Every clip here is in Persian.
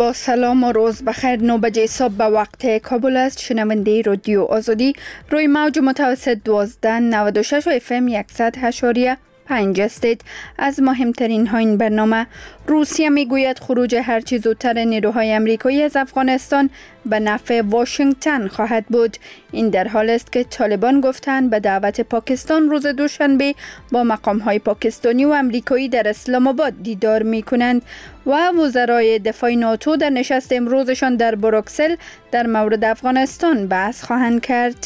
با سلام و روز بخیر. 9 بجه صبح به وقت کابل است. شنونده رادیو آزادی روی موج متوسط 1296 و FM 100.5 هستید. از مهمترین ها این برنامه: روسیه میگوید خروج هرچی زودتر نیروهای امریکایی از افغانستان به نفع واشنگتن خواهد بود. این در حال است که طالبان گفتند به دعوت پاکستان روز دوشنبه با مقام‌های پاکستانی و امریکایی در اسلام آباد دیدار می‌کنند و وزرای دفاع ناتو در نشست امروزشان در بروکسل در مورد افغانستان بحث خواهند کرد.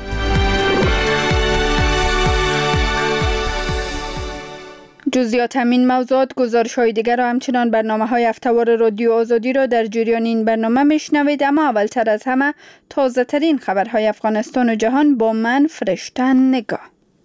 جزئیات همین موضوعات، گزارش‌های دیگر و همچنان برنامه‌های هفته‌وار رادیو آزادی را در جریان این برنامه میشنوید. اما اولتر از همه تازه‌ترین خبرهای افغانستان و جهان با من فرشته نگاه.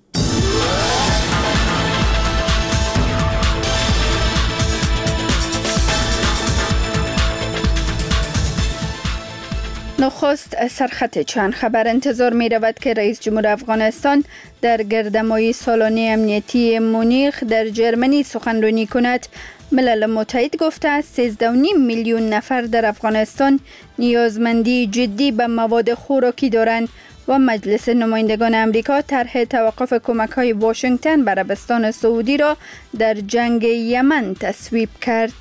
نخست سرخط چند خبر. انتظار می رود که رئیس جمهور افغانستان در گردهمایی سالانه امنیتی مونیخ در جرمنی سخنرانی کند. ملل متحد گفته است 13.5 میلیون نفر در افغانستان نیازمندی جدی به مواد خوراکی دارند و مجلس نمایندگان امریکا طرح توقف کمک‌های واشنگتن به عربستان سعودی را در جنگ یمن تصویب کرد.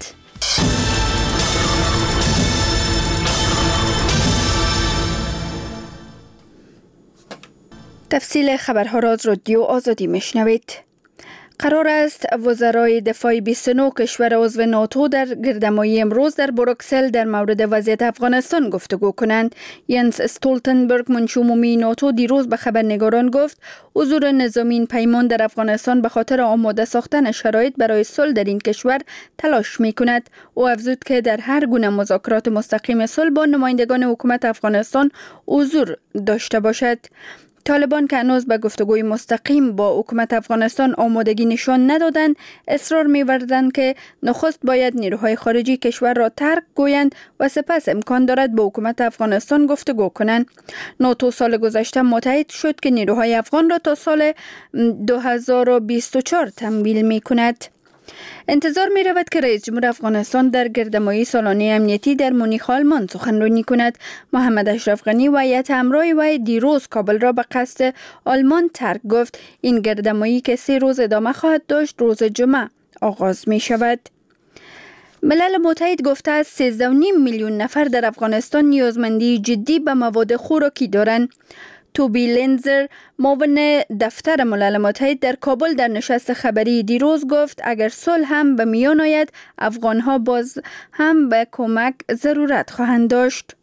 تفصیل خبرها را از رادیو آزادی میشنوید. قرار است وزرای دفاع 29 کشور عضو ناتو در گردهمایی امروز در بروکسل در مورد وضعیت افغانستان گفتگو کنند. ینس استولتنبرگ، منشی عمومی ناتو، دیروز به خبرنگاران گفت حضور نظامی پیمان در افغانستان به خاطر آماده ساختن شرایط برای صلح در این کشور تلاش می‌کند. او افزود که در هر گونه مذاکرات مستقیم صلح با نمایندگان حکومت افغانستان حضور داشته باشد. طالبان که هنوز به گفتگوی مستقیم با حکومت افغانستان آمادگی نشان ندادند، اصرار می‌ورزند که نخست باید نیروهای خارجی کشور را ترک گویند و سپس امکان دارد با حکومت افغانستان گفتگو کنند. ناتو سال گذشته متحد شد که نیروهای افغان را تا سال 2024 تمویل می‌کند. انتظار می رود که رئیس جمهور افغانستان در گردهمایی سالانه امنیتی در مونیخ آلمان سخنرانی کند. محمد اشرف غنی و هیئت همراه وی دیروز کابل را به قصد آلمان ترک گفت. این گردهمایی که 3 روز ادامه خواهد داشت روز جمعه آغاز می شود. ملل متحد گفته است 13.5 میلیون نفر در افغانستان نیازمندی جدی به مواد خوراکی دارند. توبی لنزر، معاون دفتر ملل متحد در کابل در نشست خبری دیروز گفت اگر صلح هم به میان آید، افغانها باز هم به کمک ضرورت خواهند داشت.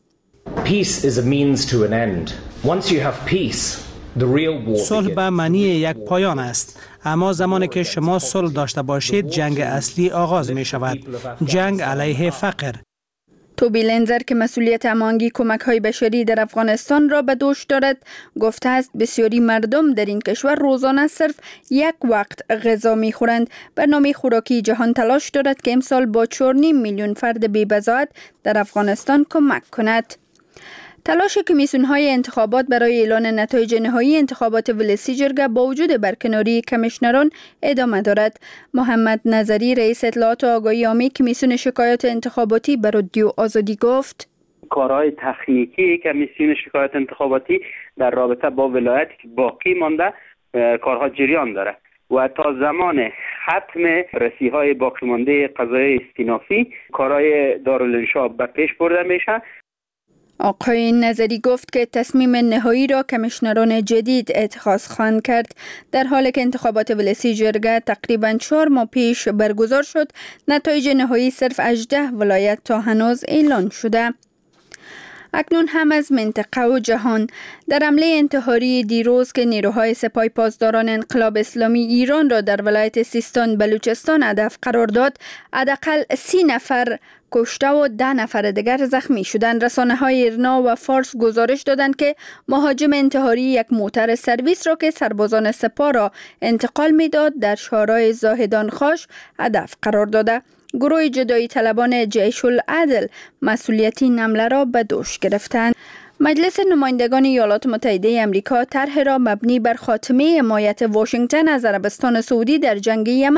صلح به معنی یک پایان است، اما زمانی که شما صلح داشته باشید جنگ اصلی آغاز می شود، جنگ علیه فقر. توبی لنزر که مسئولیت هماهنگی کمک‌های بشری در افغانستان را به دوش دارد گفته است بسیاری مردم در این کشور روزانه صرف یک وقت غذا می‌خورند. برنامه خوراکی جهان تلاش دارد که امسال با 4.5 میلیون فرد بی‌بضاعت در افغانستان کمک کند. تلاش کمیسیون‌های انتخابات برای اعلان نتایج نهایی انتخابات ولسی جرگه با وجود برکناری کمیشنران ادامه دارد. محمد نظری، رئیس اطلاعات و آگاهی عامی کمیسیون شکایات انتخاباتی، به رادیو آزادی گفت کارهای تخنیکی کمیسیون شکایات انتخاباتی در رابطه با ولایتی که باقی مانده کارها جریان داره و تا زمان ختم رسیهای باقی مانده قضای استینافی کارهای دارالانشا به پیش برده میشه. آقای نظری گفت که تصمیم نهایی را کمیشنران جدید اتخاذ خواهند کرد. در حالی که انتخابات ولسی جرگه تقریباً 4 ماه پیش برگزار شد، نتایج نهایی صرف 18 ولایت تا هنوز اعلان شده. اکنون هم از منطقه و جهان. در حمله انتحاری دیروز که نیروهای سپاه پاسداران انقلاب اسلامی ایران را در ولایت سیستان بلوچستان هدف قرار داد، حداقل 30 نفر کشته و 10 نفر دیگر زخمی شدند. رسانه‌های ایرنا و فارس گزارش دادند که مهاجم انتحاری یک موتر سرویس را که سربازان سپاه را انتقال می‌داد در شهرهای زاهدان خاش هدف قرار داده. گروه جدایی طلبان جیش العدل مسئولیت این حمله را به دوش گرفتند. مجلس نمایندگان ایالات متحده امریکا طرح را مبنی بر خاتمه حمایت واشنگتن از عربستان سعودی در جنگ یمن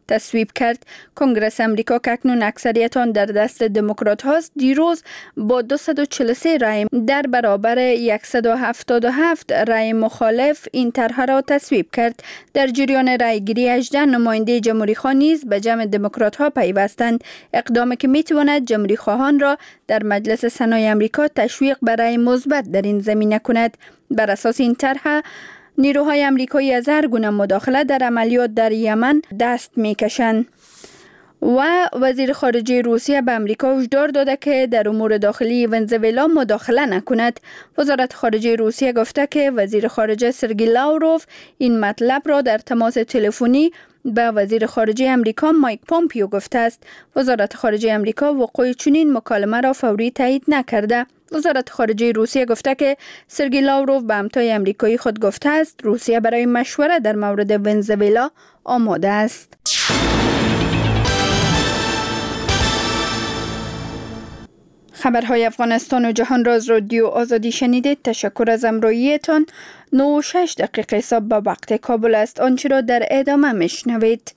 تصویب کرد. کنگره امریکا که اکنون اکثریت آن در دست دموکرات هاست دیروز با 243 رای در برابر 177 رای مخالف این طرح را تصویب کرد. در جریان رایگیری 18 نماینده جمهوری خواه نیز به جمع دموکرات ها پیوستند، اقدامی که میتواند جمهوری خواهان را در مجلس سنای امریکا تشویق برای مثبت در این زمینه کند. بر اساس این طرح نیروهای امریکایی از هر گونه مداخله در عملیات در یمن دست میکشند. و وزیر خارجه روسیه به امریکا هشدار داده که در امور داخلی ونزوئلا مداخله نکند. وزارت خارجه روسیه گفته که وزیر خارجه سرگئی لاوروف این مطلب را در تماس تلفنی به وزیر خارجه امریکا مایک پومپیو گفته است. وزارت خارجه امریکا وقوع چنین مکالمه را فوری تایید نکرده. وزارت خارجه روسیه گفته که سرگئی لاوروف به همتای امریکایی خود گفته است روسیه برای مشوره در مورد ونزوئلا آماده است. خبرهای افغانستان و جهان را از رادیو آزادی شنیدید. تشکر از همراهیتان. 9:06 صبح به وقت کابل است. آنچه را در ادامه میشنوید.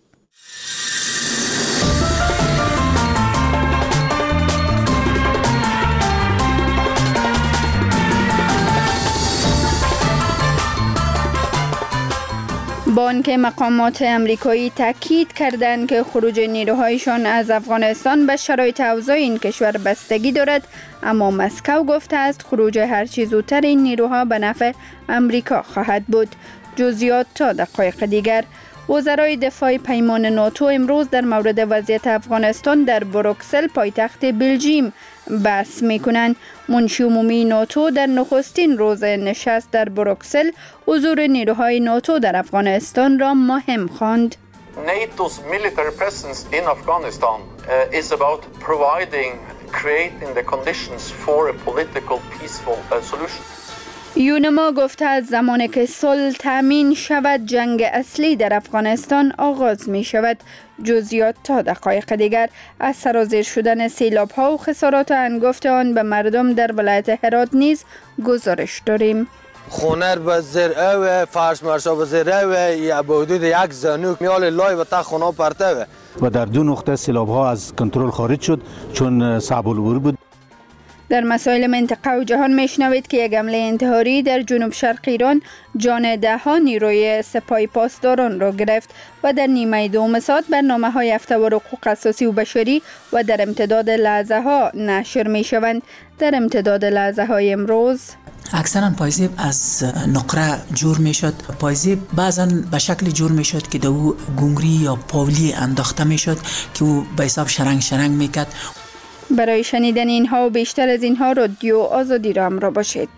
با آنکه مقامات امریکایی تاکید کردند که خروج نیروهایشان از افغانستان به شرایط اوضاع این کشور بستگی دارد، اما مسکو گفته است خروج هرچی زودتر این نیروها به نفع امریکا خواهد بود. جزئیات تا دقایق دیگر. وزرای دفاع پیمان ناتو امروز در مورد وضعیت افغانستان در بروکسل پایتخت بلژیم بحث می‌کنند. منشی عمومی ناتو در نخستین روز نشست در بروکسل حضور نیروهای ناتو در افغانستان را مهم خواند. NATO's military presence in Afghanistan is about creating the conditions for a political peaceful solution. یونما گفته از زمانی که صلح تامین شود جنگ اصلی در افغانستان آغاز می شود. جزئیات تا دقایق دیگر. از سرازیر شدن سیلاب ها و خسارات انگفت آن به مردم در ولایت هرات نیز گزارش داریم. خونه به زرعه و فرش مرشا به زرعه و به حدود 1 زانو میال لای و تا خونه پرته و در 2 نقطه سیلاب ها از کنترل خارج شد چون صعب العبور بود. در مسائل منطقه و جهان میشنوید که یک حمله انتحاری در جنوب شرق ایران جان 10 نیروی سپاه پاسداران را گرفت و در نیمه دوم ساعت برنامه‌های هفته‌وار حقوق اساسی و بشری و در امتداد لحظه ها نشر می شوند. در امتداد لحظه های امروز اکثرا پایزیب از نقره جور می شد. پایزیب بعضا به شکل جور می شد که دو گونگری یا پاولی انداخته می شد که او به حساب شرنگ می کرد. برای شنیدن اینها و بیشتر از اینها رادیو آزادی را همراه باشید.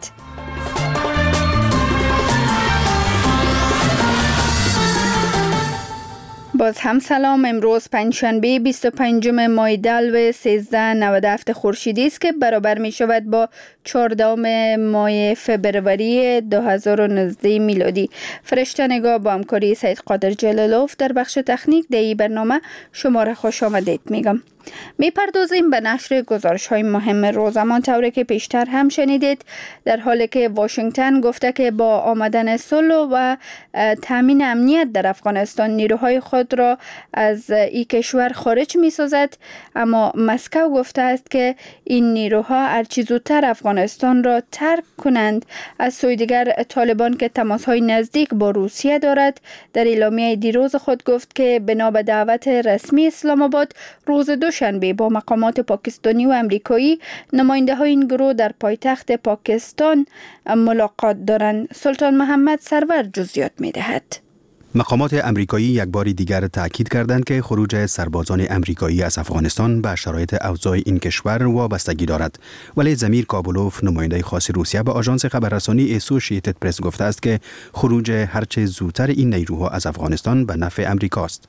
باز هم سلام. امروز پنجشنبه 25 ماه دلو 1397 خورشیدی است که برابر می شود با 14 ماه فبروری 2019 میلادی. فرشته نگاه با همکاری سید قادر جلالوف در بخش تکنیک در برنامه شما را خوش آمدید میگم. میپردازیم به نشر گزارش های مهم روز. همانطور که پیشتر هم شنیدید در حالی که واشنگتن گفته که با آمدن صلح و تامین امنیت در افغانستان نیروهای خود را از این کشور خارج می سازد، اما مسکو گفته است که این نیروها هرچی زودتر افغانستان را ترک کنند. از سوی دیگر طالبان که تماس های نزدیک با روسیه دارد در اعلامیه دیروز خود گفت که بنا به دعوت رسمی اسلام آباد روز دوشنبه با مقامات پاکستانی و امریکایی نماینده های این گروه در پایتخت پاکستان ملاقات دارند. سلطان محمد سرور جزئیات می دهد. مقامات امریکایی یک بار دیگر تاکید کردند که خروج سربازان امریکایی از افغانستان به شرایط اوضاع این کشور وابستگی دارد. ولی زمیر کابولوف نماینده خاص روسیه به آژانس خبررسانی اسوشییتد پرس گفته است که خروج هرچه زودتر این نیروها از افغانستان به نفع امریکاست.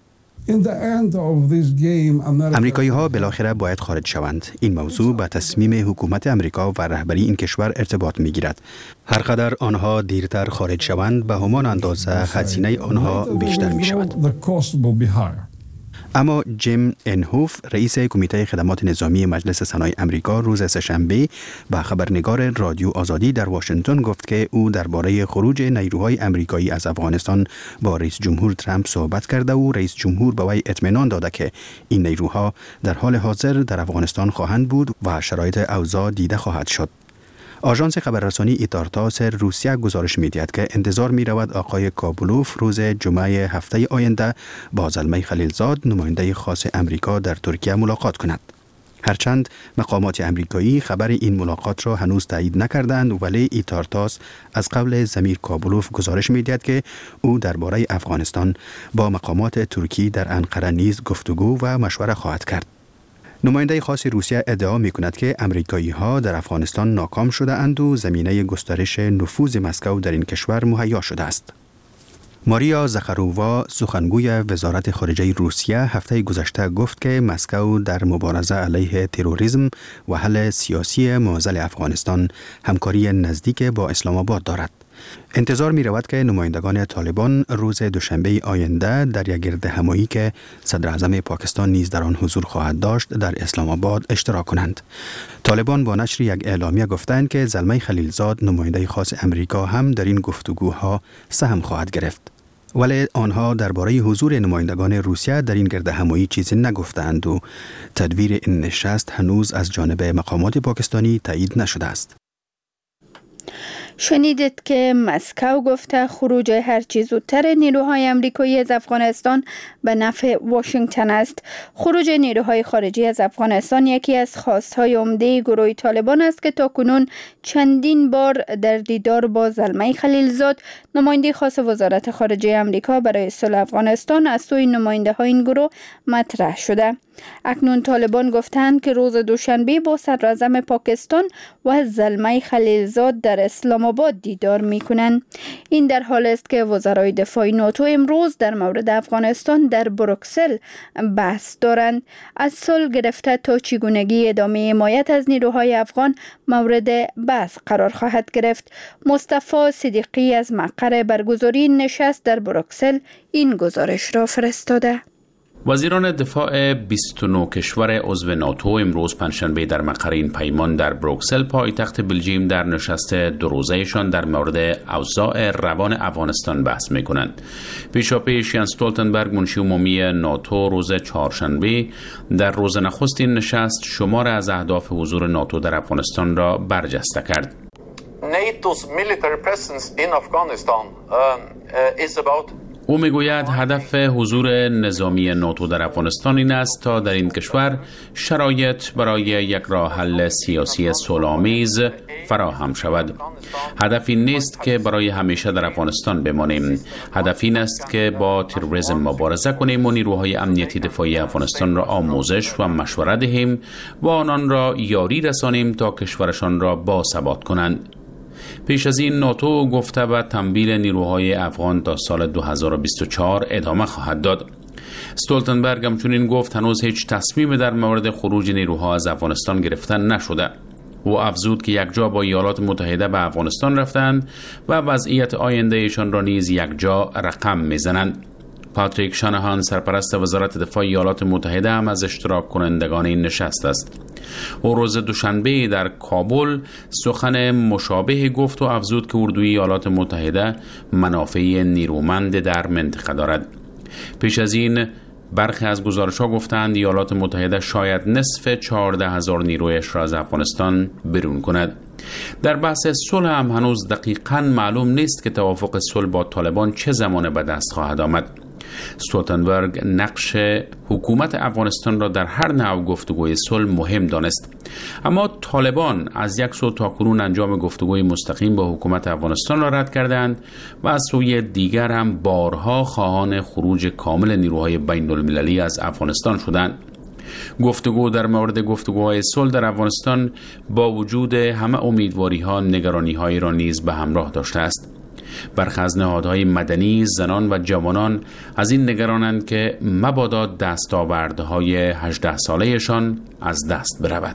امریکایی ها بالاخره باید خارج شوند. این موضوع به تصمیم حکومت امریکا و رهبری این کشور ارتباط می گیرد. هر قدر آنها دیرتر خارج شوند به همان اندازه هزینه آنها بیشتر می شود. اما جیم انهوف رئیس کمیته خدمات نظامی مجلس سنای امریکا روز سه‌شنبه به خبرنگار رادیو آزادی در واشنگتن گفت که او درباره خروج نیروهای امریکایی از افغانستان با رئیس جمهور ترامپ صحبت کرده و رئیس جمهور به وی اطمینان داده که این نیروها در حال حاضر در افغانستان خواهند بود و شرایط اوضاع دیده خواهد شد. آژانس خبررسانی ایتارتاس روسیه گزارش می‌دهد که انتظار می‌رود آقای کابولوف روز جمعه هفته آینده با زلمه خلیلزاد نماینده خاص امریکا در ترکیه ملاقات کند. هرچند مقامات امریکایی خبر این ملاقات را هنوز تایید نکردند، ولی ایتارتاس از قبل زمیر کابولوف گزارش می‌دهد که او درباره افغانستان با مقامات ترکی در انقره نیز گفتگو و مشوره خواهد کرد. نماینده خاص روسیه ادعا می‌کند که امریکایی‌ها در افغانستان ناکام شده اند و زمینه گسترش نفوذ مسکو در این کشور مهیا شده است. ماریا زخارووا سخنگوی وزارت خارجه روسیه هفته گذشته گفت که مسکو در مبارزه علیه تروریسم و حل سیاسی معضل افغانستان همکاری نزدیک با اسلام آباد دارد. انتظار می رود که نمایندگان طالبان روز دوشنبه آینده در یک گرد همایی که صدر اعظم پاکستان نیز در آن حضور خواهد داشت در اسلام آباد اشتراک کنند. طالبان با نشر یک اعلامیه گفتند که زلمه خلیلزاد نماینده خاص امریکا هم در این گفتگوها سهم خواهد گرفت. ولی آنها درباره حضور نمایندگان روسیه در این گرد همایی چیزی نگفتند و تدویر این نشست هنوز از جانب مقامات پاکستانی تایید نشده است. شنیدید که مسکو گفته خروج هرچی زودتر نیروهای امریکایی از افغانستان به نفع واشنگتن است. خروج نیروهای خارجی از افغانستان یکی از خواستهای عمده گروه طالبان است که تاکنون چندین بار در دیدار با زلمه خلیلزاد نماینده خاص وزارت خارجه امریکا برای صلح افغانستان از سوی نماینده های این گروه مطرح شده. اکنون طالبان گفتند که روز دوشنبه با صدر اعظم پاکستان و زلمه خلیلزاد در اسلام آباد دیدار می‌کنند. این در حال است که وزرای دفاع ناتو امروز در مورد افغانستان در بروکسل بحث دارند. از صلح گرفته تا چگونگی ادامه حمایت از نیروهای افغان مورد بحث قرار خواهد گرفت. مصطفی صدیقی از مقر برگزاری نشست در بروکسل این گزارش را فرستاده. وزیران دفاع 29 کشور عضو ناتو امروز پنجشنبه در مقر این پیمان در بروکسل پایتخت بلژیم در نشست دو روزه‌شان در مورد اوضاع روان افغانستان بحث می‌کنند. پیشاپیش یانس استولتنبرگ منشی عمومی ناتو روز چهارشنبه در روز نخست این نشست شمار از اهداف حضور ناتو در افغانستان را برجسته کرد. NATO's military presence in Afghanistan is about او میگوید هدف حضور نظامی ناتو در افغانستان این است تا در این کشور شرایط برای یک راه حل سیاسی صلح‌آمیز فراهم شود. هدف این نیست که برای همیشه در افغانستان بمانیم. هدف این است که با تروریسم مبارزه کنیم و نیروهای امنیتی دفاعی افغانستان را آموزش و مشوره دهیم و آنان را یاری رسانیم تا کشورشان را باثبات کنند. پیش از این ناتو گفته به تمویل نیروهای افغان تا سال 2024 ادامه خواهد داد. استولتنبرگ همچنین گفت هنوز هیچ تصمیمی در مورد خروج نیروها از افغانستان گرفته نشده. او افزود که یک جا با ایالات متحده به افغانستان رفتند و وضعیت آینده ایشان را نیز یک جا رقم میزنند. پاتریک شانهان سرپرست وزارت دفاع ایالات متحده هم از اشتراک کنندگان این نشست است. او روز دوشنبه در کابل سخن مشابه گفت و افزود که اردوی ایالات متحده منافع نیرومند در منطقه دارد. پیش از این برخی از گزارش‌ها گفتند ایالات متحده شاید نصف 14,000 نیرویش را از افغانستان بیرون کند. در بحث صلح هم هنوز دقیقاً معلوم نیست که توافق صلح با طالبان چه زمان به دست خواهد آمد. استولتنبرگ نقش حکومت افغانستان را در هر نوع گفتگوی صلح مهم دانست، اما طالبان از یک سو تاکنون انجام گفتگوی مستقیم با حکومت افغانستان را رد کردند و از سوی دیگر هم بارها خواهان خروج کامل نیروهای بین المللی از افغانستان شدند. گفتگو در مورد گفتگوهای صلح در افغانستان با وجود همه امیدواری‌ها نگرانی‌هایی را نیز به همراه داشته است. برخی از نهادهای مدنی، زنان و جوانان از این نگرانند که مبادا دستاوردهای 18 سالهشان از دست برود.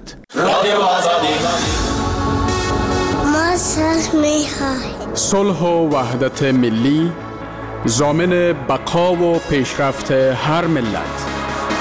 صلح و وحدت ملی ضامن بقا و پیشرفت هر ملت.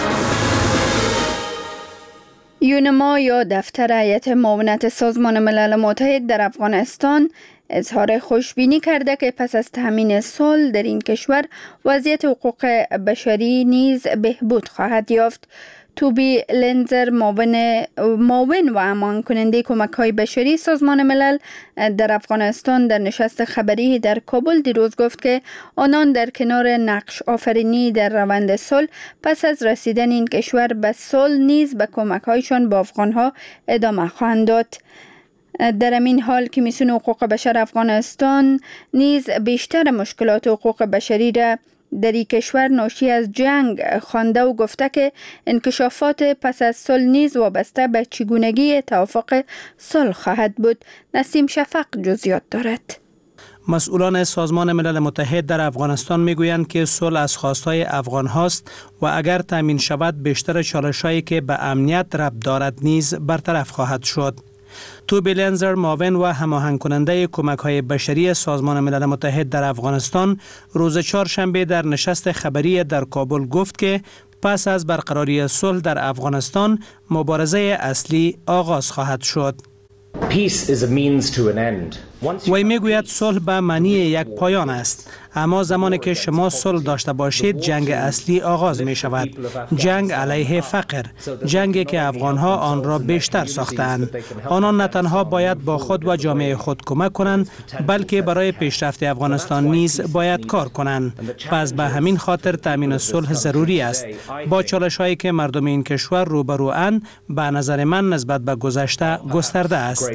یونما یا دفتر هیئت معاونت سازمان ملل متحد در افغانستان اظهار خوشبینی کرده که پس از تامین صلح در این کشور وضعیت حقوق بشری نیز بهبود خواهد یافت. توبی لنزر معاون و امان کننده کمک های بشری سازمان ملل در افغانستان در نشست خبری در کابل دیروز گفت که آنان در کنار نقش آفرینی در روند صلح پس از رسیدن این کشور به صلح نیز به کمک هایشان با افغان ها ادامه خواهند داد. در این حال کمیسیون حقوق بشر افغانستان نیز بیشتر مشکلات حقوق بشری را در این کشور ناشی از جنگ خوانده و گفته که انکشافات پس از صلح نیز وابسته به چگونگی توافق صلح خواهد بود. نسیم شفق جزئیات دارد. مسئولان سازمان ملل متحد در افغانستان میگویند که صلح از خواستهای افغان هاست و اگر تامین شود بیشتر چالش‌هایی که به امنیت ربط دارد نیز برطرف خواهد شد. توبی لنزر معاون و هماهنگ کننده کمک‌های بشری سازمان ملل متحد در افغانستان روز چهارشنبه در نشست خبری در کابل گفت که پس از برقراری صلح در افغانستان مبارزه اصلی آغاز خواهد شد. وی میگوید صلح به معنی یک پایان است، اما زمانی که شما صلح داشته باشید جنگ اصلی آغاز می شود. جنگ علیه فقر، جنگی که افغانها آن را بیشتر ساختند. آنان نه تنها باید با خود و جامعه خود کمک کنند بلکه برای پیشرفت افغانستان نیز باید کار کنند. پس به همین خاطر تامین صلح ضروری است. با چالش‌هایی که مردم این کشور روبرواند به نظر من نسبت به گذشته گسترده است.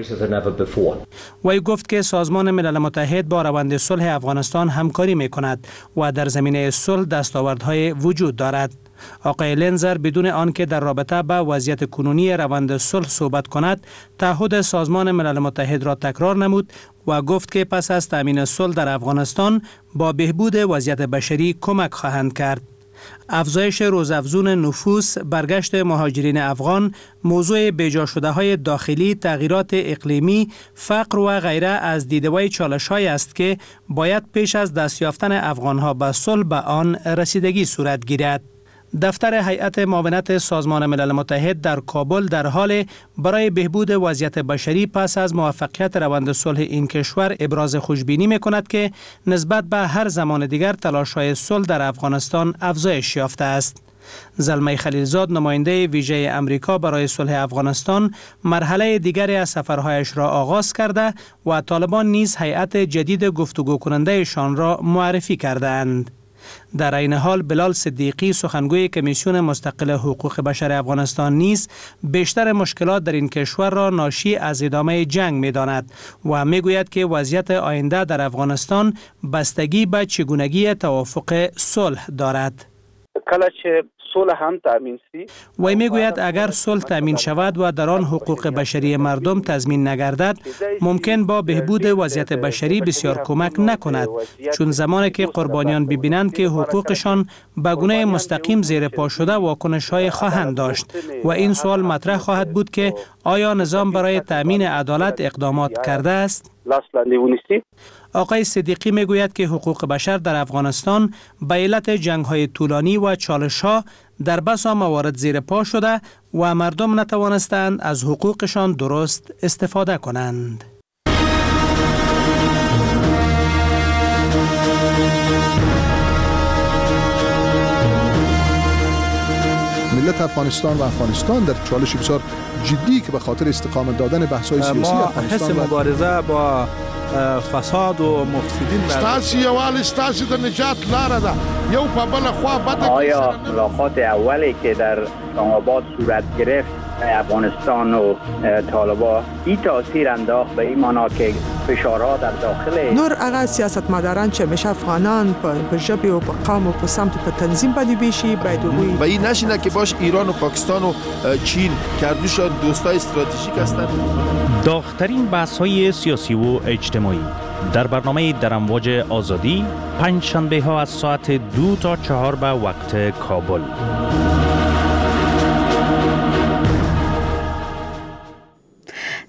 وی گفت که سازمان ملل متحد با روند صلح افغانستان همکاری می کند و در زمینه صلح دستاوردهای وجود دارد. آقای لنزر بدون آنکه در رابطه با وضعیت کنونی روند صلح صحبت کند، تعهد سازمان ملل متحد را تکرار نمود و گفت که پس از تامین صلح در افغانستان با بهبود وضعیت بشری کمک خواهند کرد. افزایش روزافزون نفوس، برگشت مهاجرین افغان، موضوع بیجا شده های داخلی، تغییرات اقلیمی، فقر و غیره از دیده‌های چالش‌هایی است که باید پیش از دست یافتن افغان‌ها به صلح به آن رسیدگی صورت گیرد. دفتر هیئت معاونت سازمان ملل متحد در کابل در حال برای بهبود وضعیت بشری پس از موفقیت روند صلح این کشور ابراز خوشبینی می‌کند که نسبت به هر زمان دیگر تلاش‌های صلح در افغانستان افزایش یافته است. زلمه خلیلزاد نماینده ویژه امریکا برای صلح افغانستان مرحله دیگری از سفرهایش را آغاز کرده و طالبان نیز هیئت جدید گفتگو کننده شان را معرفی کردند. در این حال بلال صدیقی سخنگوی کمیسیون مستقل حقوق بشر افغانستان نیز بیشتر مشکلات در این کشور را ناشی از ادامه جنگ می‌داند و می‌گوید که وضعیت آینده در افغانستان بستگی به چگونگی توافق صلح دارد. صلح هم تامین سی وی میگوید اگر صلح تامین شود و در آن حقوق بشری مردم تضمین نگردد ممکن با بهبود وضعیت بشری بسیار کمک نکند، چون زمانی که قربانیان ببینند که حقوقشان به گونه مستقیم زیر پا شده واکنش‌های خواهند داشت و این سوال مطرح خواهد بود که آیا نظام برای تامین عدالت اقدامات کرده است؟ آقای صدیقی میگوید که حقوق بشر در افغانستان به علت جنگ‌های طولانی و چالش‌ها در بسا موارد زیر پا شده و مردم نتوانستند از حقوقشان درست استفاده کنند. ملت افغانستان و افغانستان در چالش بسیار جدی که به خاطر استقامت دادن بحث‌های سیاسی افغانستان حس مبارزه با فساد و مفسدین ستاسو یوال ستاسو د نجات لاره ده یو په بل خوا بده. آیا ملاقات اولی که در اسلام آباد صورت گرفت افغانستان و طالبان این تاثیر انداخت به این معنا که فشارها در داخل نور هغه سیاستمداران چې همیشه افغانان په ژبې او په قوم او په سمت په تنظیم باندې بیشي باید وګوري و این نشینه که باش ایران و پاکستان و چین کردوش دوستای استراتژیک هستند. داغ‌ترین بحث‌های سیاسی و اجتماعی در برنامه در امواج آزادی پنج شنبه ها از ساعت 2 تا 4 به وقت کابل.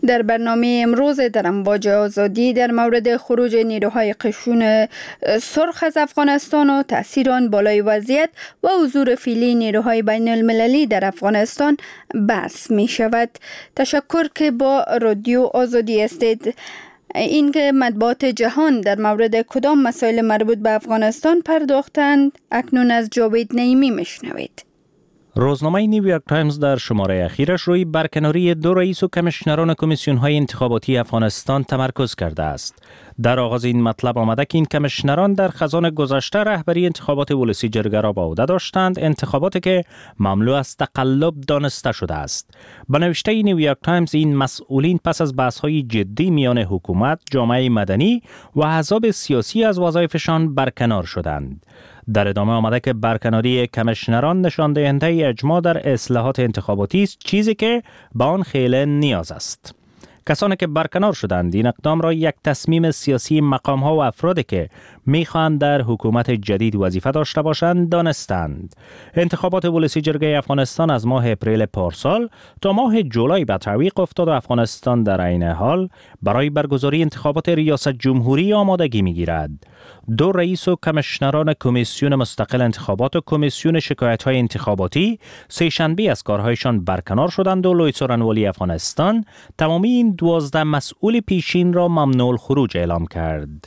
در برنامه امروز در امواج آزادی در مورد خروج نیروهای قشون سرخ از افغانستان و تأثیر آن بالای وضعیت و حضور فعلی نیروهای بین المللی در افغانستان بحث می شود. تشکر که با رادیو آزادی هستید. این که مطبوعات جهان در مورد کدام مسائل مربوط به افغانستان پرداختند اکنون از جاوید نعیمی میشنوید. روزنامه نیویورک تایمز در شماره اخیرش روی برکناری 2 رئیس و کمیشنران کمیسیون‌های انتخاباتی افغانستان تمرکز کرده است. در آغاز این مطلب آمده که این کمیشنران در خزان گذشته رهبری انتخابات ولسی جرگه را به عهده داشتند، انتخاباتی که مملو از تقلب دانسته شده است. به نوشته نیویورک تایمز این مسئولین پس از بحث‌های جدی میان حکومت، جامعه مدنی و احزاب سیاسی از وظایفشان برکنار شدند. در ادامه آمده که برکناری کمیشنران نشان دهنده اجماع در اصلاحات انتخاباتی است، چیزی که به آن خیلی نیاز است. کسانی که برکنار شدند این اقدام را یک تصمیم سیاسی مقام‌ها و افرادی که می‌خواهند در حکومت جدید وظیفه داشته باشند دانستند. انتخابات ولسی جرگه افغانستان از ماه اپریل پارسال تا ماه جولای به تعویق افتاد و افغانستان در عین حال برای برگزاری انتخابات ریاست جمهوری آمادگی می‌گیرد. 2 رئیس و کمیشنران کمیسیون مستقل انتخابات و کمیسیون شکایت‌های انتخاباتی سه‌شنبه از کارهایشان برکنار شدند و لوی څورنوالي افغانستان تمامی این 12 مسئول پیشین را ممنوع الخروج اعلام کرد.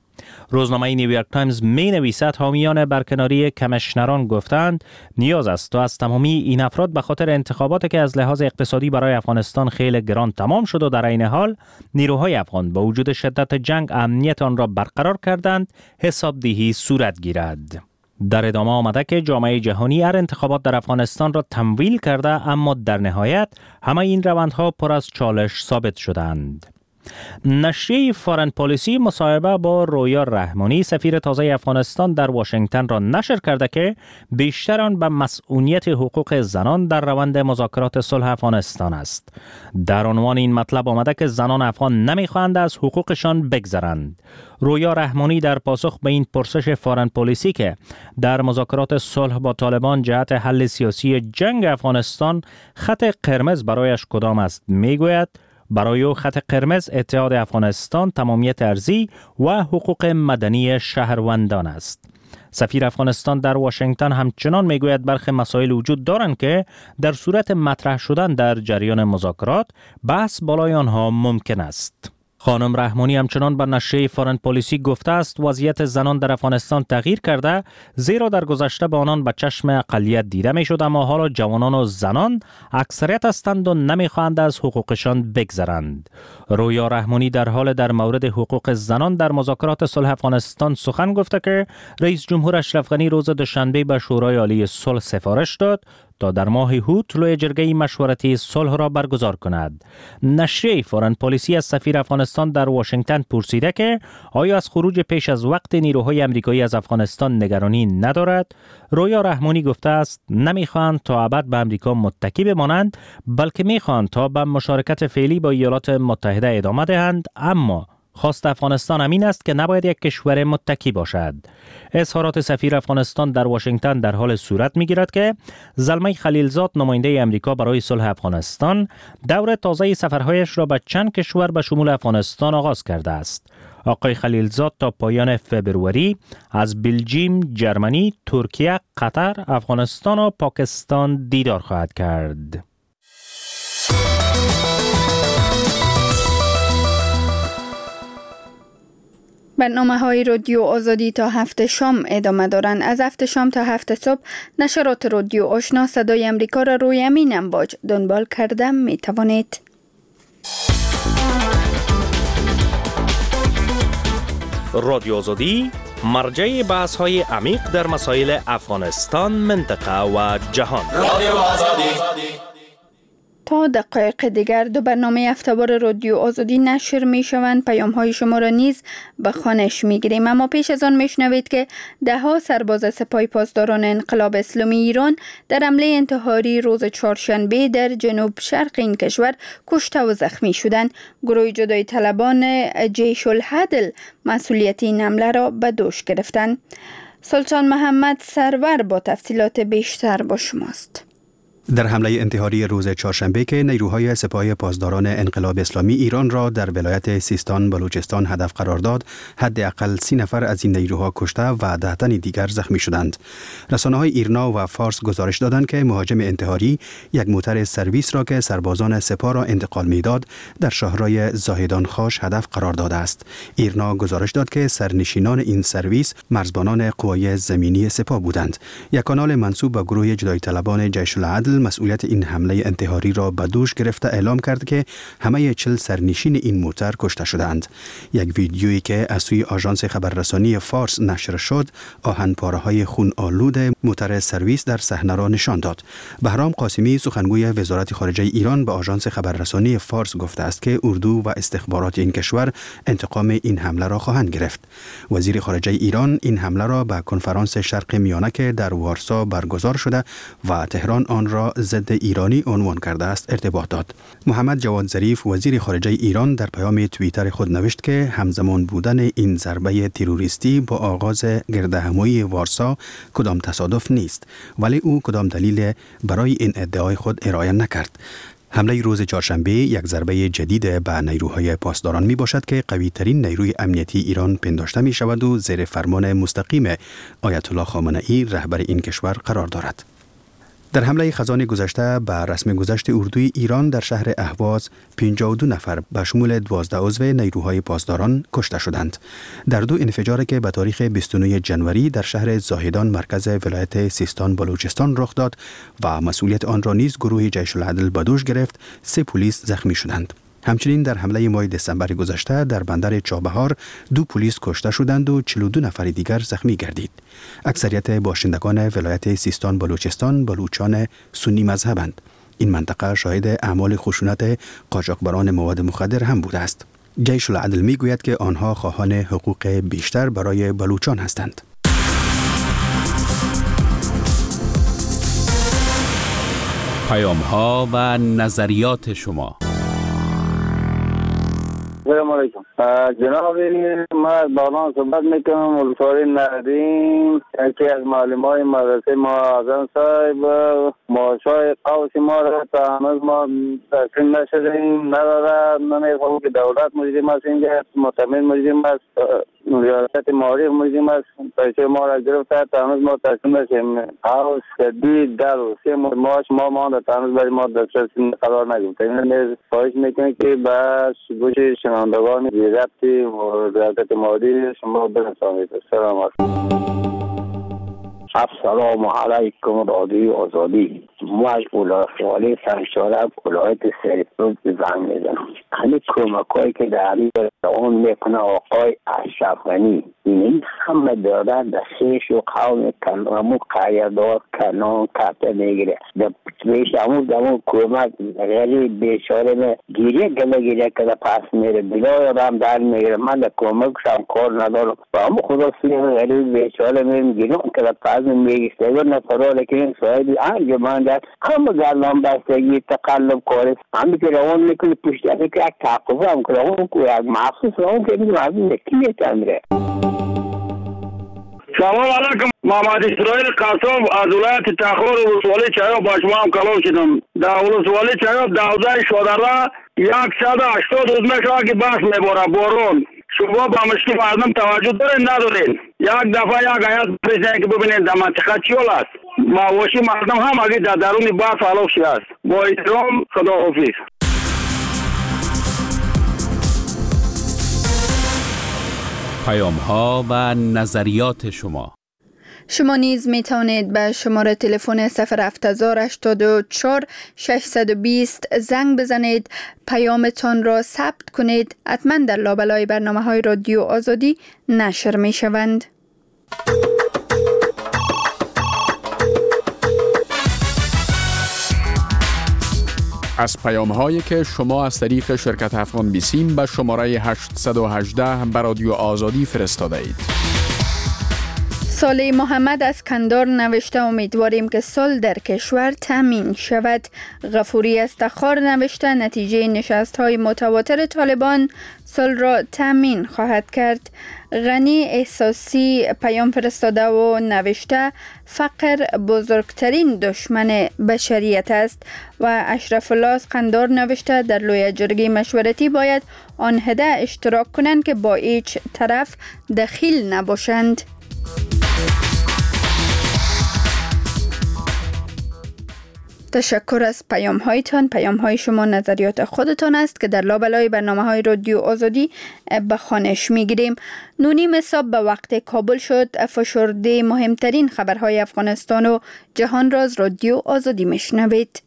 روزنامه نیویورک تایمز می نویسد حامیان برکناری کمیشنران گفتند نیاز است تا از تمامی این افراد به خاطر انتخاباتی که از لحاظ اقتصادی برای افغانستان خیلی گران تمام شد و در عین حال نیروهای افغان با وجود شدت جنگ امنیت آن را برقرار کردند حسابدهی صورت گیرد. در ادامه آمده که جامعه جهانی هر انتخابات در افغانستان را تمویل کرده، اما در نهایت همه این روندها پر از چالش ثابت شدند. نشریه فارن پالیسی مصاحبه با رویا رحمانی سفیر تازه افغانستان در واشنگتن را نشر کرده که بیشتر آن به مسئولیت حقوق زنان در روند مذاکرات صلح افغانستان است. در عنوان این مطلب آمده که زنان افغان نمیخواهند از حقوقشان بگذرند. رویا رحمانی در پاسخ به این پرسش فارن پالیسی که در مذاکرات صلح با طالبان جهت حل سیاسی جنگ افغانستان خط قرمز برایش کدام است میگوید برای او خط قرمز اتحاد افغانستان، تمامیت ارضی و حقوق مدنی شهروندان است. سفیر افغانستان در واشنگتن همچنان میگوید برخی مسائل وجود دارند که در صورت مطرح شدن در جریان مذاکرات بحث بالای آنها ممکن است. خانم رحمانی همچنان به نشریه فارن پالیسی گفته است وضعیت زنان در افغانستان تغییر کرده، زیرا در گذشته به آنان به چشم اقلیت دیده می شد، اما حالا جوانان و زنان اکثریت هستند و نمی خواهند از حقوقشان بگذرند. رویا رحمانی در حال در مورد حقوق زنان در مذاکرات صلح افغانستان سخن گفته که رئیس جمهور اشرف غنی روز دوشنبه به شورای عالی صلح سفارش داد تا در ماه هوت لوی جرگه مشورتی صلح را برگزار کند. نشریه فارن پالیسی از سفیر افغانستان در واشنگتن پرسیده که آیا از خروج پیش از وقت نیروهای آمریکایی از افغانستان نگرانی ندارد؟ رویا رحمانی گفته است نمیخواهند تا ابد به آمریکا متکی بمانند، بلکه میخواهند تا به مشارکت فعلی با ایالات متحده ادامه دهند، اما خواست افغانستان امین است که نباید یک کشور متکی باشد. اظهارات سفیر افغانستان در واشنگتن در حال صورت می‌گیرد که زلمه خلیلزاد نماینده آمریکا برای صلح افغانستان دور تازه سفرهایش را به چند کشور به شمول افغانستان آغاز کرده است. آقای خلیلزاد تا پایان فبروری از بلژیم، جرمنی، ترکیه، قطر، افغانستان و پاکستان دیدار خواهد کرد. برنامه‌های رادیو آزادی تا 7 شام ادامه دارند. از 7 شام تا 7 صبح نشرات رادیو آشنا صدای امریکا را روی امین امواج دنبال کرده می توانید. رادیو آزادی مرجع بحث‌های عمیق در مسائل افغانستان، منطقه و جهان. رادیو آزادی. تا دقایق دیگر 2 برنامه هفته‌وار رادیو آزادی نشر می شوند. پیام های شما را نیز به خوانش می گیریم، اما پیش از آن می شنوید که 10 سرباز سپاه پاسداران انقلاب اسلامی ایران در حمله انتحاری روز چهارشنبه در جنوب شرق این کشور کشته و زخمی شدند. گروه جدای طلبان جیش العدل مسئولیت این حمله را به دوش گرفتند. سلطان محمد سرور با تفصیلات بیشتر با شماست. در حمله انتحاری روز چهارشنبه که نیروهای سپاه پاسداران انقلاب اسلامی ایران را در ولایت سیستان بلوچستان هدف قرار داد، حداقل 30 نفر از این نیروها کشته و 10 تن دیگر زخمی شدند. رسانه‌های ایرنا و فارس گزارش دادند که مهاجم انتحاری یک موتر سرویس را که سربازان سپاه را انتقال می‌داد در شهرهای زاهدان خاش هدف قرار داده است. ایرنا گزارش داد که سرنشینان این سرویس مرزبانان قوای زمینی سپاه بودند. یک کانال منسوب به گروه جدایی طلبان جیش العدل مسئولیت این حمله انتحاری را به دوش گرفته اعلام کرد که همه 40 سرنشین این موتر کشته شدند. یک ویدیویی که از سوی آژانس خبررسانی فارس نشر شد، آهنپاره‌های خون آلود موتر سرویس در صحنه را نشان داد. بهرام قاسمی سخنگوی وزارت خارجه ایران به آژانس خبررسانی فارس گفته است که اردو و استخبارات این کشور انتقام این حمله را خواهند گرفت. وزیر خارجه ایران این حمله را به کنفرانس شرق میانه که در وارسا برگزار شده و تهران آن را ضد ایرانی عنوان کرده است ارتباط داد. محمد جواد ظریف وزیر خارجه ایران در پیام توییتر خود نوشت که همزمان بودن این ضربه تروریستی با آغاز گردهمایی وارسا کدام تصادف نیست، ولی او کدام دلیل برای این ادعای خود ارائه نکرد. حمله روز چهارشنبه یک ضربه جدید به نیروهای پاسداران می باشد که قوی ترین نیروی امنیتی ایران پنداشته می شود و زیر فرمان مستقیم آیت الله خامنه ای رهبر این کشور قرار دارد. در حمله خزان گذشته به رسم گذشت اردوی ایران در شهر اهواز 52 نفر به شمول 12 عضو نیروهای پاسداران کشته شدند. در 2 انفجار که به تاریخ 29 جنوری در شهر زاهدان مرکز ولایت سیستان بلوچستان رخ داد و مسئولیت آن را نیز گروه جیش العدل به دوش گرفت، 3 پلیس زخمی شدند. همچنین در حمله ماه دسامبر گذشته در بندر چابهار 2 پلیس کشته شدند و 42 نفر دیگر زخمی گردید. اکثریت باشندگان ولایت سیستان بلوچستان بلوچان سنی مذهبند. این منطقه شاهد اعمال خشونت قاچاقبران مواد مخدر هم بوده است. جیش العدل میگوید که آنها خواهان حقوق بیشتر برای بلوچان هستند. پیام‌ها و نظریات شما. سلام علیکم جناب، ما از باغان صحبت میکنم. ولسوالی نردین، یکی از معلمای مدرسه ما آزم صاحب معاشای قوس ما را تا هنوز ما تسلیم نشدیم، نداره. نمیخوام که دولت مجرم است، اینجا مطمئن مجرم است، ریاست معارف مجرم است، پیسه ما را گرفته تا هنوز ما تسلیم نشیم. قوس شدید در 3 ماهش ما مانده تا هنوز برای ما دسترسی قرار نگرفته. این خواهش میکنم که بس گوش شنوندگان ضبطی و ریاست معارف شما برسانید. السلام علیکم. السلام علیکم رادیو آزادی. ما از ولایت سرشاره ولایت سرپل زنگ میزنم. همین کمکایی که در اون میکنه آقای اشرف غنی، این همه داره در خیش و قوم کنامو قیادار کنان کپته میگیره. بیش همون کمک غریب بیچاره گیریه گله که پس میره بلای رام در میگیره. من در کمکشم کار ندارم و همون خدا سوی غریب بیچاره میگیرم که پس میگیسته و نفراله که این صاحبی انجمن در همه گردان بستگی تقلب کاره همه که روان میکنه پشتی که یک تعقیبه هم که روان که یک محسوس روان که میگم از این نکیه تمره. سلام علیکم. محمد اسرائیل قاسم از ولایت تخار ولسوالی چایاب با شما هم کلام شدم. در ولسوالی چایاب 12 شودره 180 روز میشه که بس میباره بارون. شما با مشکل مردم توجه دارین ندارین؟ یک دفعه یک آیت بزنید که ببینید در منطقه چی حال است. معاشی مردم هم اگه در درون بحث حلاق شده است. با احترام، خداحافظ. پیام‌ها و نظریات شما نیز می توانید به شماره تلفن 08084 620 زنگ بزنید، پیامتان را ثبت کنید. حتما در لابلای برنامه‌های رادیو آزادی نشر می شوند. از پیام‌هایی که شما از طریق شرکت افغان بیسیم به شماره 818 به رادیو آزادی فرستاده اید. صالح محمد از کندار نوشته امیدواریم که صلح در کشور تامین شود. غفوری از تخار نوشته نتیجه نشست‌های متواتر طالبان صلح را تامین خواهد کرد. غنی احساسی پیام فرستاده و نوشته فقر بزرگترین دشمن بشریت است. و اشرف الله از قندار نوشته در لوی جرگه مشورتی باید آن عهده اشتراک کنند که با هیچ طرف دخیل نباشند. تشکر از پیام هایتان. پیام های شما نظریات خودتان است که در لابلای برنامه های رادیو آزادی به خوانش می گیریم. 9:30 صبح به وقت کابل شد. فشرده مهمترین خبرهای افغانستان و جهان را از رادیو آزادی می شنوید.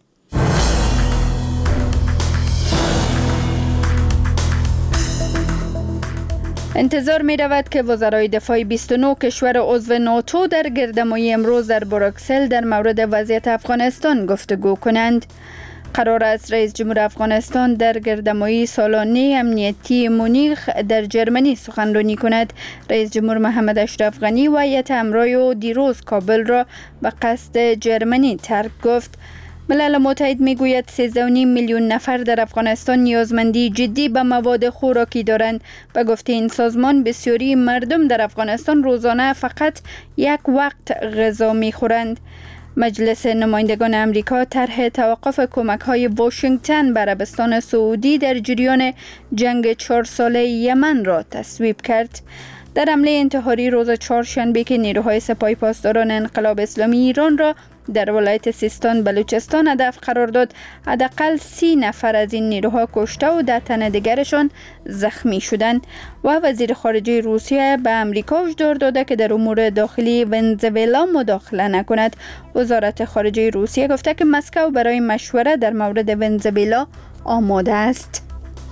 انتظار می رود که وزرای دفاع 29 کشور عضو ناتو در گردهمایی امروز در بروکسل در مورد وضعیت افغانستان گفتگو کنند. قرار است رئیس جمهور افغانستان در گردهمایی سالانه امنیتی مونیخ در جرمنی سخنرانی کند. رئیس جمهور محمد اشرف غنی و هیئت همراه دیروز کابل را به قصد جرمنی ترک گفت. ملل متحد میگوید 13.5 میلیون نفر در افغانستان نیازمندی جدی به مواد خوراکی دارند. به گفته این سازمان بسیاری مردم در افغانستان روزانه فقط یک وقت غذا میخورند. مجلس نمایندگان امریکا طرح توقف کمک‌های واشنگتن به عربستان سعودی در جریان جنگ 4 ساله یمن را تصویب کرد. در حمله انتحاری روز چهارشنبه که نیروهای سپاه پاسداران انقلاب اسلامی ایران را در ولایت سیستان بلوچستان هدف قرار داد، حداقل 30 نفر از این نیروها کشته و 10 تن دیگرشان زخمی شدند. و وزیر خارجه روسیه به امریکا هشدار داده که در امور داخلی ونزوئلا مداخله نکند. وزارت خارجه روسیه گفته که مسکو برای مشوره در مورد ونزوئلا آماده است.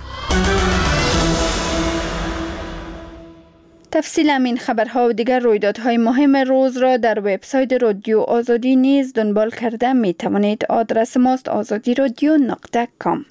تفصیل همین خبرها و دیگر رویدادهای مهم روز را در وبسایت رادیو آزادی نیز دنبال کرده می توانید. آدرس ماست azadiradio.com.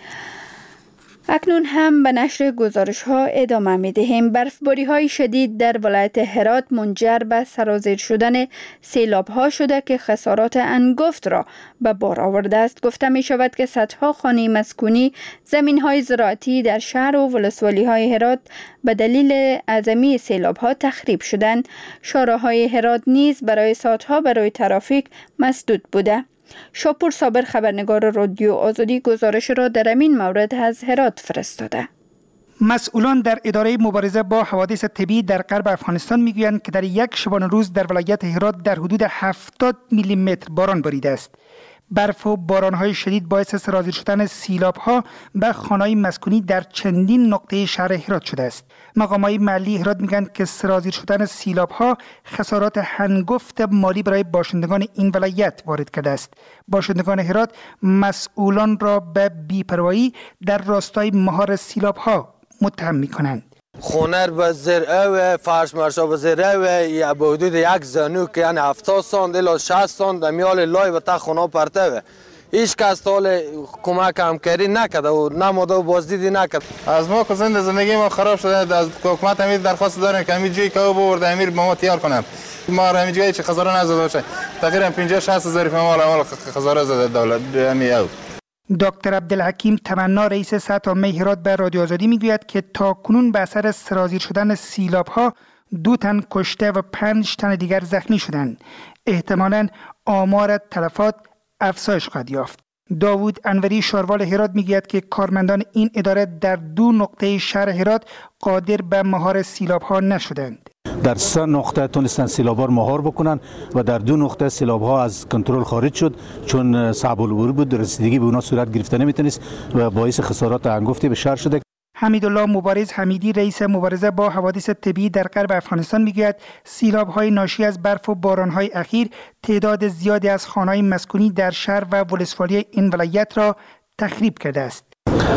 اکنون هم به نشر گزارش ها ادامه می دهیم. برفباری های شدید در ولایت هرات منجر به سرازیر شدن سیلاب ها شده که خسارات انگفت را به بار آورده است. گفته می شود که صدها خانه مسکونی، زمین های زراعتی در شهر و ولسوالی های هرات به دلیل عظمی سیلاب ها تخریب شدند. شاهراهای هرات نیز برای ساعتها برای ترافیک مسدود بوده. شاپور صابر خبرنگار رادیو آزادی گزارش را در این مورد از هرات فرستاده. مسئولان در اداره مبارزه با حوادث طبیعی در غرب افغانستان میگویند که در یک شبانه روز در ولایت هرات در حدود 70 میلی متر باران باریده است. برف و باران‌های شدید باعث سرازیر شدن سیلاب‌ها به خانه‌های مسکونی در چندین نقطه شهر هرات شده است. مقامات محلی هرات میگن که سرازیر شدن سیلاب‌ها خسارات هنگفت مالی برای باشندگان این ولایت وارد کرده است. باشندگان هرات مسئولان را به بی‌پروایی در راستای مهار سیلاب‌ها متهم می‌کنند. خونه به زرعه و فرش مرشا به زرعه و به حدود یک زانو یعنی 70 سانت الی 60 سانت میال لای و تا خونه پرته و هیچ کس حال کمک همکاری نکرده و نموده و بازدیدی نکرد. از ما که زندگی ما خراب شده، از حکومت همین درخواست داریم که همین جایی که برده امیر ما تیار کنم. ما همین جایی چه خساره نزده باشه. تقریبا 50-60 هزار مال خساره زده دولت همین او. دکتر عبدالحکیم تمنا رئیس سطح عامه هرات به رادیو آزادی میگوید که تا کنون به اثر سرازیر شدن سیلاب‌ها 2 تن کشته و 5 تن دیگر زخمی شدند. احتمالاً آمار تلفات افزایش خواهد یافت. داوود انوری شاروال هرات میگوید که کارمندان این اداره در 2 نقطه شهر هرات قادر به مهار سیلاب‌ها نشدند. در 3 نقطه تونستن سیلاب‌ها مهار بکنن و در 2 نقطه سیلاب‌ها از کنترل خارج شد چون صعب العبور بود، رسیدگی به اونا صورت گرفته نمیتونست و باعث خسارات انگفتی به شهر شده. حمیدالله مبارز حمیدی رئیس مبارزه با حوادث طبیعی در غرب افغانستان میگوید سیلاب‌های ناشی از برف و باران‌های اخیر تعداد زیادی از خانه‌های مسکونی در شهر و ولسوالی این ولایت را تخریب کرده است.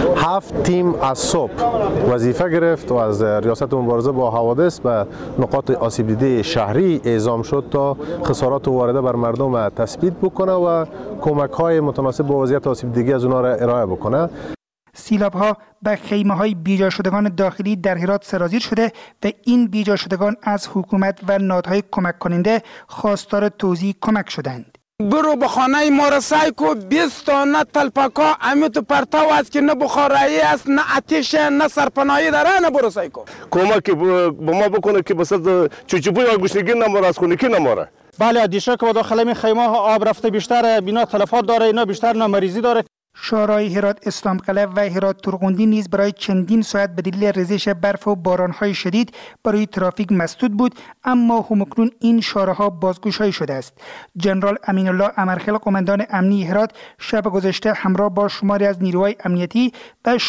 7 تیم از صبح وظیفه گرفت و از ریاست مبارزه با حوادث به نقاط آسیب دیده شهری اعزام شد تا خسارات وارده بر مردم تثبیت بکنه و کمک‌های متناسب با وضعیت آسیب دیده از اونها را ارائه بکنه. سیلاب‌ها به خیمه‌های بیجا شدگان داخلی در هرات سرازیر شده و این بیجا شدگان از حکومت و نهادهای کمک کننده خواستار توزیع کمک شدند. برو به خانه ما را سعی کو 20 تا نه تلپاکا امیت پرتاو است که نه بخارایی است نه آتش نه سرپناهی داره، نه برو سعی کو کمک به ما بکنه که بس چوچوبوی و گوشنگی نماره از خونگی نماره. بله دیشب که داخل این خیمه ها آب رفته بیشتر، بینا تلفات داره، اینا بیشتر نامریزی داره. شورای هرات اسلام قلعه و هرات ترغوندی نیز برای چندین ساعت به دلیل ریزش برف و بارانهای شدید برای ترافیک مسدود بود، اما همکنون این شاهراها بازگشایی شده است. جنرال امین الله امرخیل قماندان امنی هرات شب گذشته همراه با شماری از نیروهای امنیتی و